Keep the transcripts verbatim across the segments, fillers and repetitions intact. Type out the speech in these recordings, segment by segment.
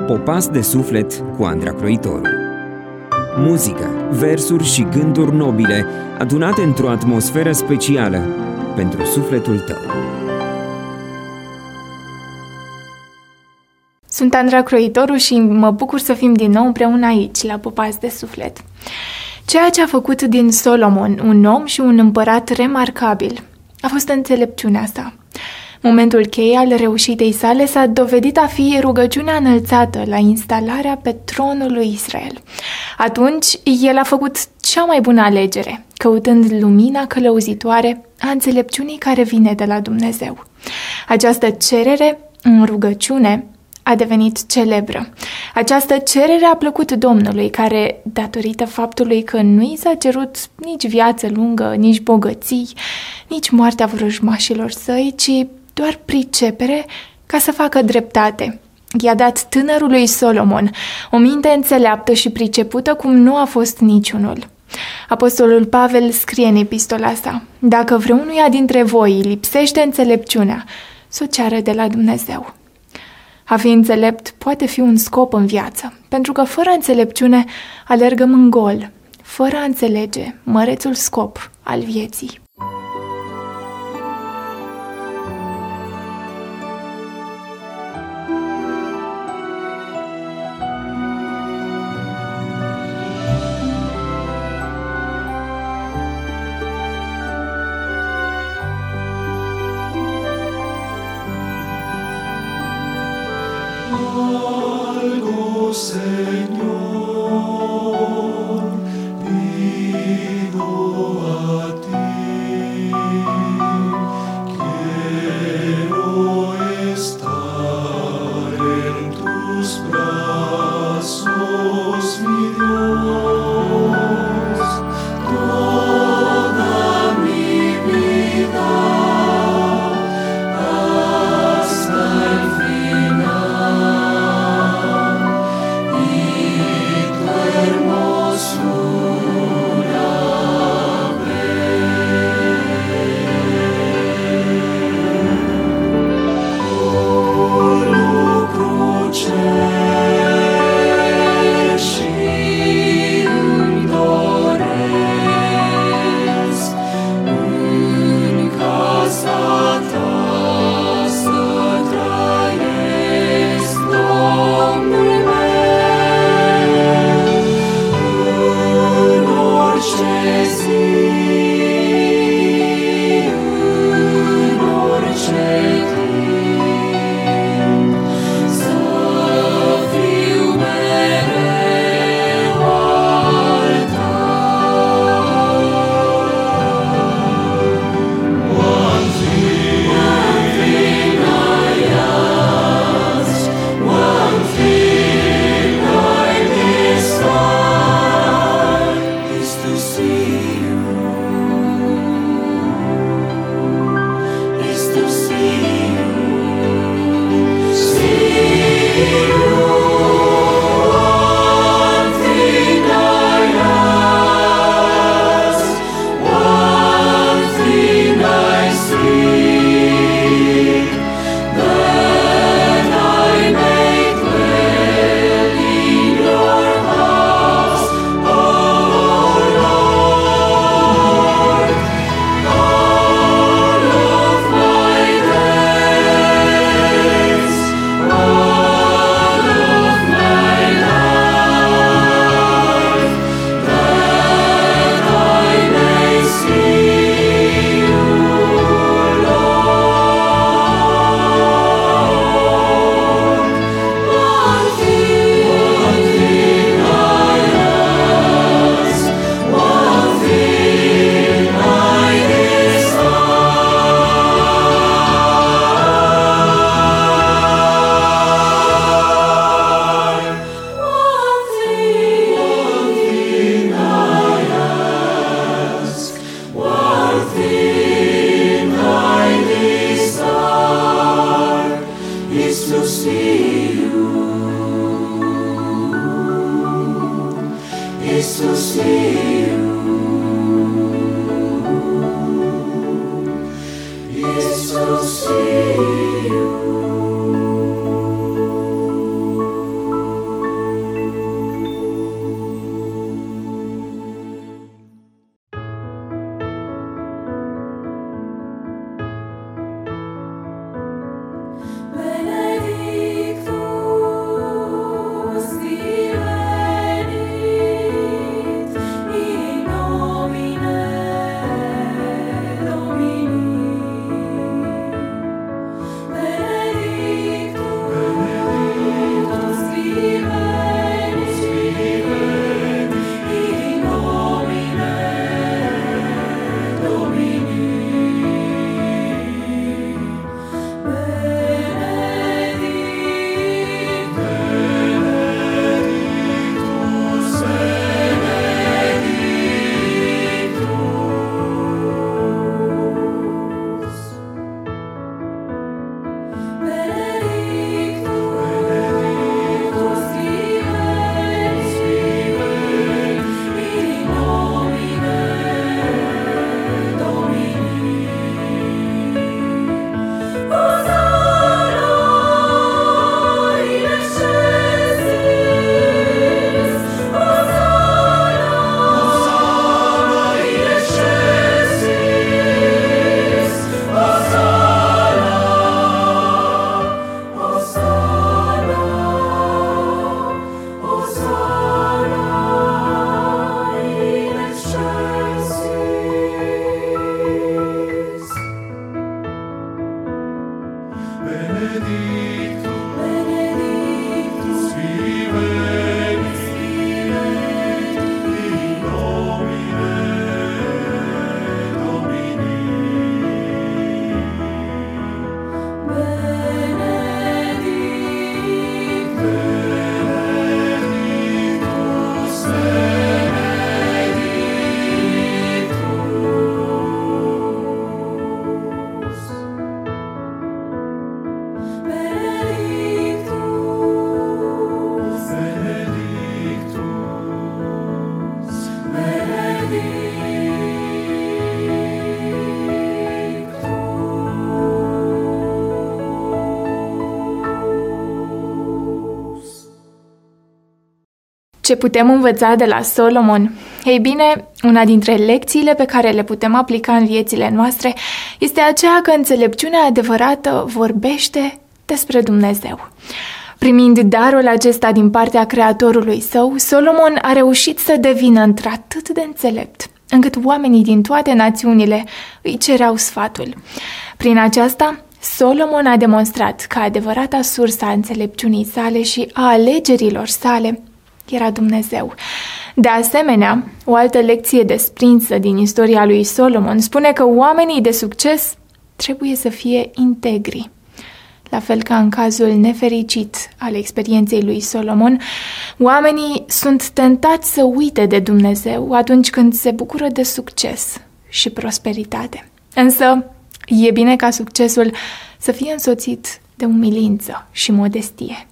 Popas de suflet cu Andra Croitoru. Muzică, versuri și gânduri nobile adunate într-o atmosferă specială pentru sufletul tău. Sunt Andra Croitoru și mă bucur să fim din nou împreună aici, la Popas de suflet. Ceea ce a făcut din Solomon un om și un împărat remarcabil a fost înțelepciunea sa. Momentul cheie al reușitei sale s-a dovedit a fi rugăciunea înălțată la instalarea pe tronul lui Israel. Atunci, el a făcut cea mai bună alegere, căutând lumina călăuzitoare a înțelepciunii care vine de la Dumnezeu. Această cerere în rugăciune a devenit celebră. Această cerere a plăcut Domnului, care, datorită faptului că nu i s-a cerut nici viață lungă, nici bogății, nici moartea vrăjmașilor săi, ci doar pricepere ca să facă dreptate. I-a dat tânărului Solomon o minte înțeleaptă și pricepută cum nu a fost niciunul. Apostolul Pavel scrie în epistola sa: dacă vreunuia dintre voi lipsește înțelepciunea, s-o ceară de la Dumnezeu. A fi înțelept poate fi un scop în viață, pentru că fără înțelepciune alergăm în gol, fără a înțelege mărețul scop al vieții. Algo, Señor, pido a ti, quiero estar en tus brazos, mi Dios, toda mi vida hasta el final. Ce putem învăța de la Solomon? Ei bine, una dintre lecțiile pe care le putem aplica în viețile noastre este aceea că înțelepciunea adevărată vorbește despre Dumnezeu. Primind darul acesta din partea Creatorului său, Solomon a reușit să devină într-atât de înțelept, încât oamenii din toate națiunile îi cereau sfatul. Prin aceasta, Solomon a demonstrat că adevărata sursa înțelepciunii sale și a alegerilor sale era Dumnezeu. De asemenea, o altă lecție desprinsă din istoria lui Solomon spune că oamenii de succes trebuie să fie integri. La fel ca în cazul nefericit al experienței lui Solomon, oamenii sunt tentați să uite de Dumnezeu atunci când se bucură de succes și prosperitate. Însă, e bine ca succesul să fie însoțit de umilință și modestie.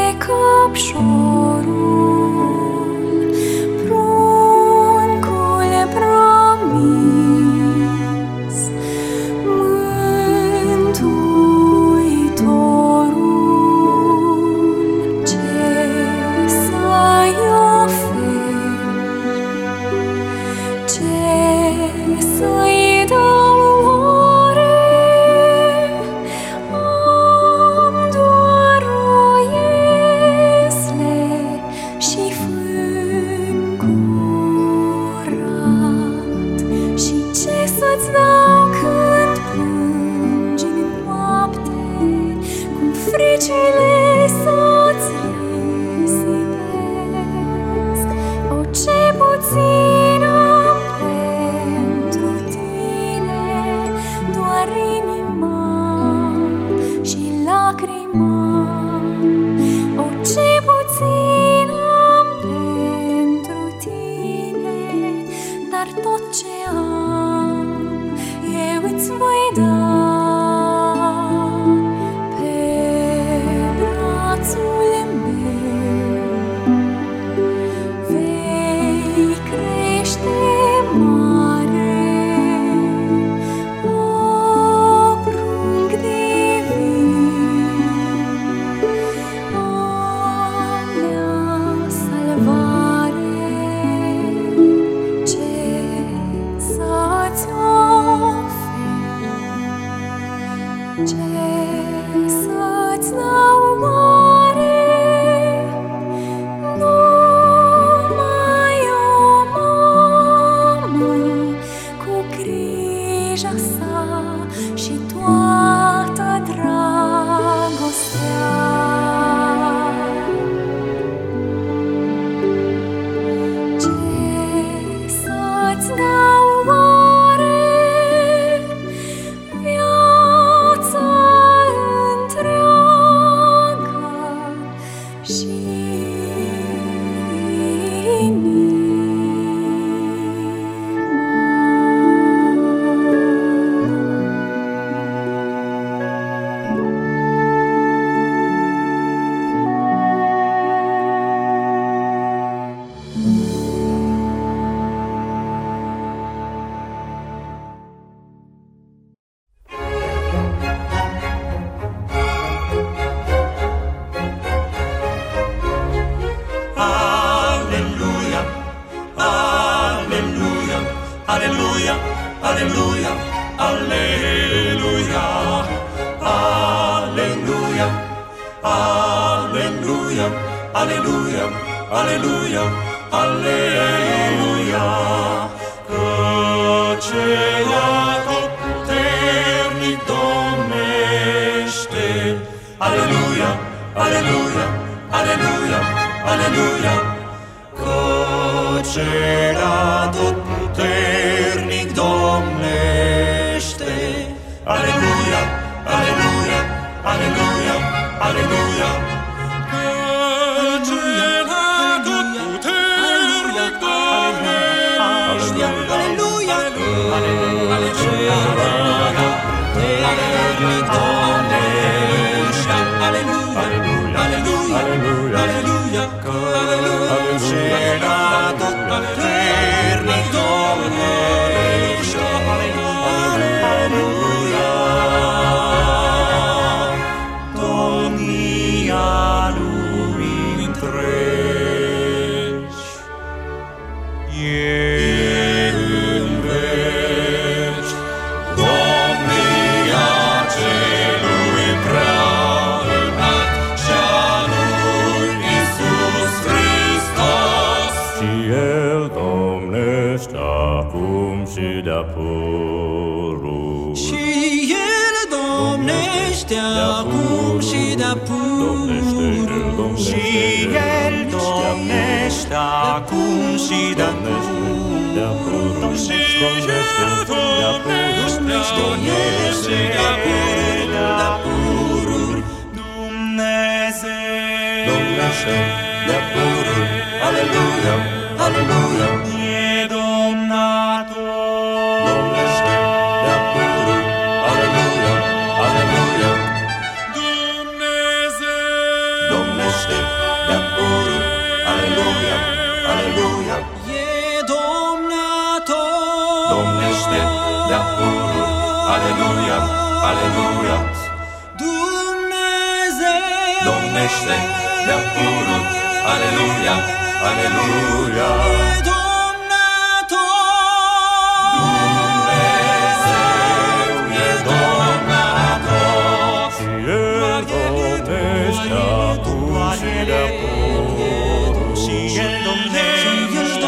Pruncul Aleluia, aleluia, aleluia, aleluia, aleluia, aleluia, aleluia, aleluia, căci atotputernic domnește. Aleluia, aleluia, aleluia, aleluia, căci atotputernic domnește. Aleluia, aleluia, aleluia, aleluia, căci atotputernic domnește. Aleluia, aleluia, atotputernic domnește. Aleluia, aleluia, aleluia, căci atotputernic domnește. Aleluia, domnia lumii întregi e în veci, domnia celui prea înalt și-a lui Iisus Hristos. Și El domnește acum și de-a pururi. Și El domnește acum și de-a pururi. Și El domnește acum și de-a pururi. Și El domnește de-a pururi. Dumnezeu Domnește de-a pururi. Aleluia, aleluia. e domnator. Domnește de-a pururi. Aleluia, aleluia. Dumnezeu Domnește de-a pururi. Aleluia, aleluia. e domnator. Domnește de-a pururi. Aleluia, aleluia. Dumnezeu Domnește de-a pururi. Aleluia, aleluia. e domnator. Dumnezeu e domnator. Și El domnește acum și de-a pururi. Și El domnește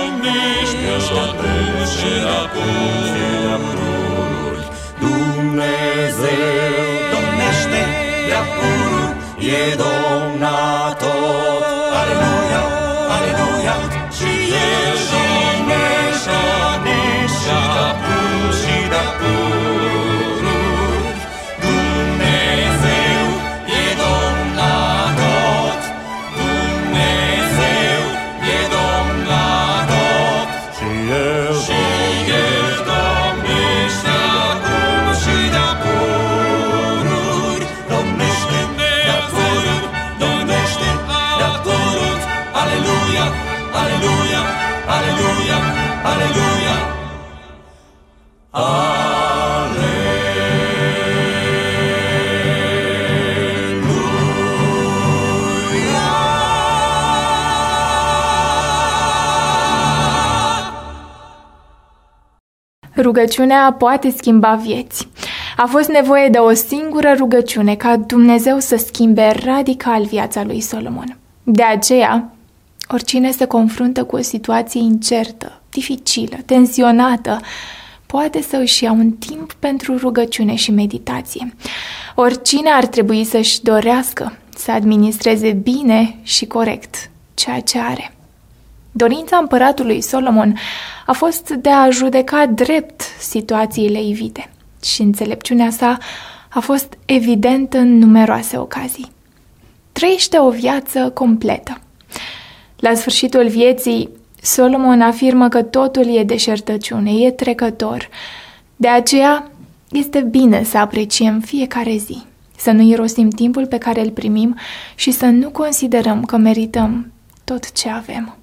acum și de-a pururi. Dumnezeu domnește de-a pururi. E domnator. Aleluia, aleluia. Și El domnește acum și de-a pururi. Dumnezeu e domnator. Dumnezeu e domnator. Și El domnește acum și de-a pururi. Domnește de-a pururi. Domnește de-a pururi. Aleluia, aleluia, aleluia, aleluia. Rugăciunea poate schimba vieți. A fost nevoie de o singură rugăciune ca Dumnezeu să schimbe radical viața lui Solomon. De aceea, oricine se confruntă cu o situație incertă, dificilă, tensionată, poate să își ia un timp pentru rugăciune și meditație. Oricine ar trebui să-și dorească să administreze bine și corect ceea ce are. Dorința împăratului Solomon a fost de a judeca drept situațiile ivite și înțelepciunea sa a fost evidentă în numeroase ocazii. Trăiește o viață completă. La sfârșitul vieții, Solomon afirmă că totul e deșertăciune, e trecător. De aceea, este bine să apreciem fiecare zi, să nu irosim timpul pe care îl primim și să nu considerăm că merităm tot ce avem.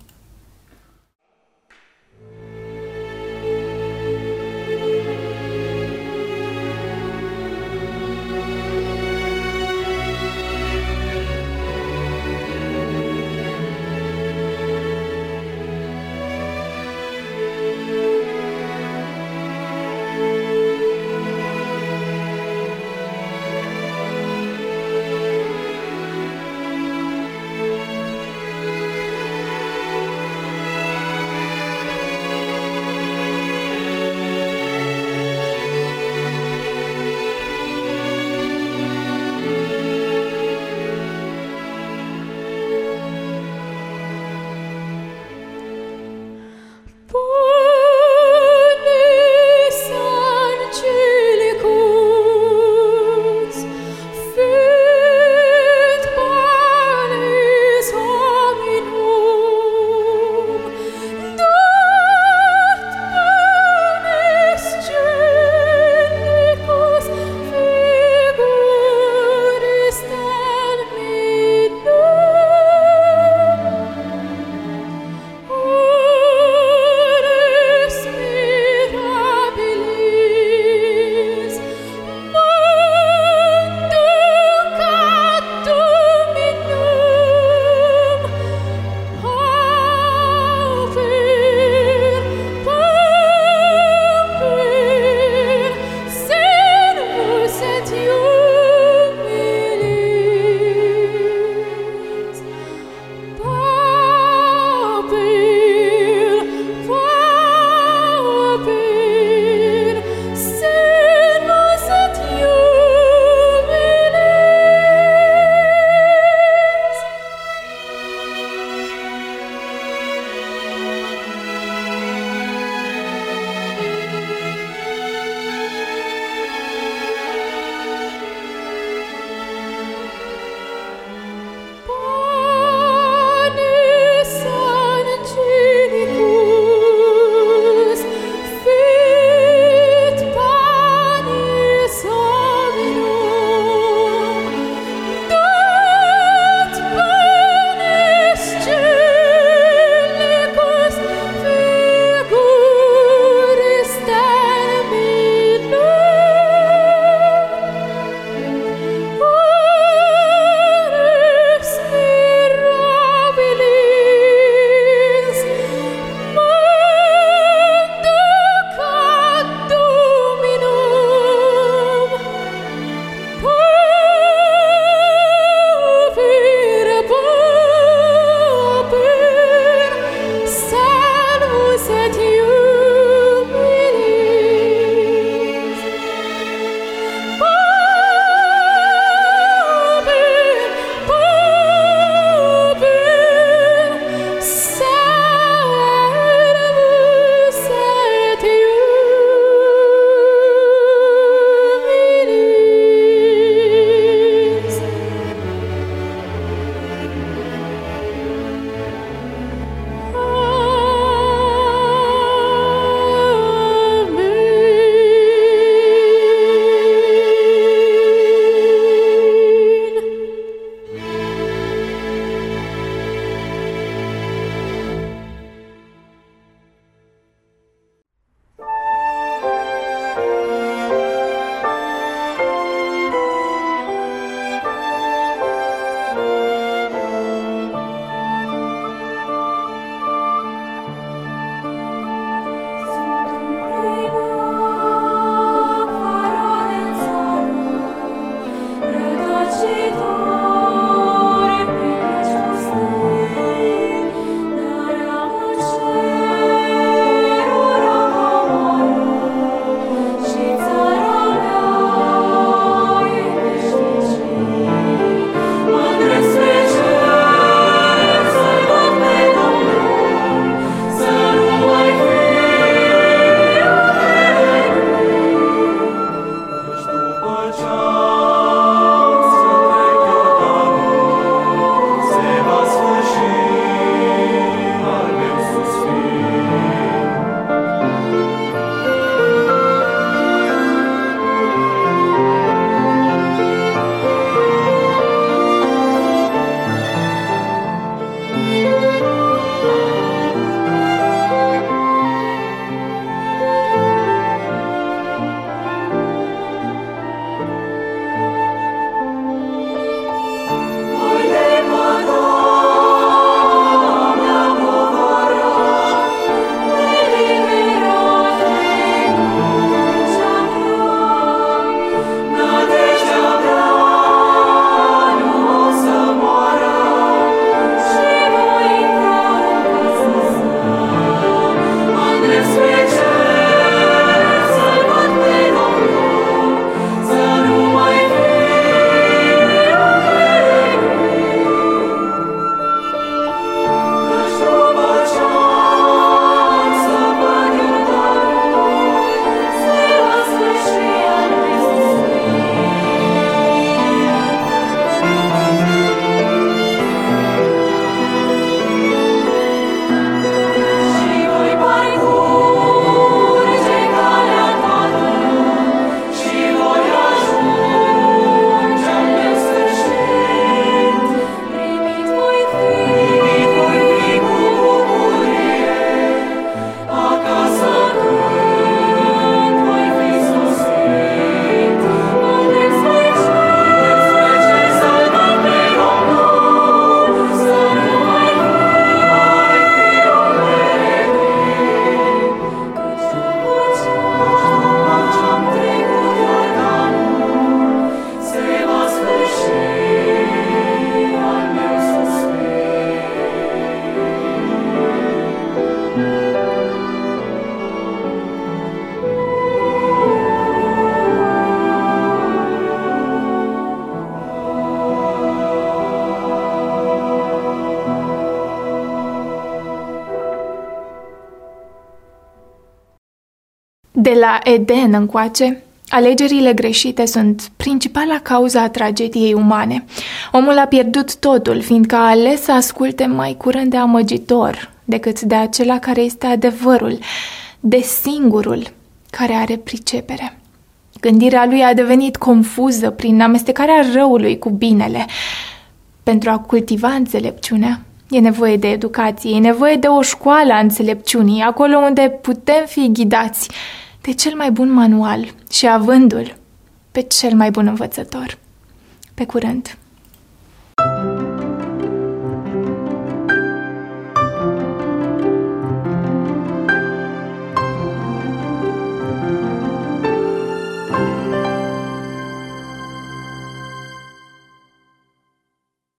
De la Eden încoace, alegerile greșite sunt principala cauza a tragediei umane. Omul a pierdut totul, fiindcă a ales să asculte mai curând de amăgitor decât de acela care este adevărul, de singurul care are pricepere. Gândirea lui a devenit confuză prin amestecarea răului cu binele. Pentru a cultiva înțelepciunea, e nevoie de educație, e nevoie de o școală a înțelepciunii, acolo unde putem fi ghidați de cel mai bun manual și avându-l pe cel mai bun învățător. Pe curând!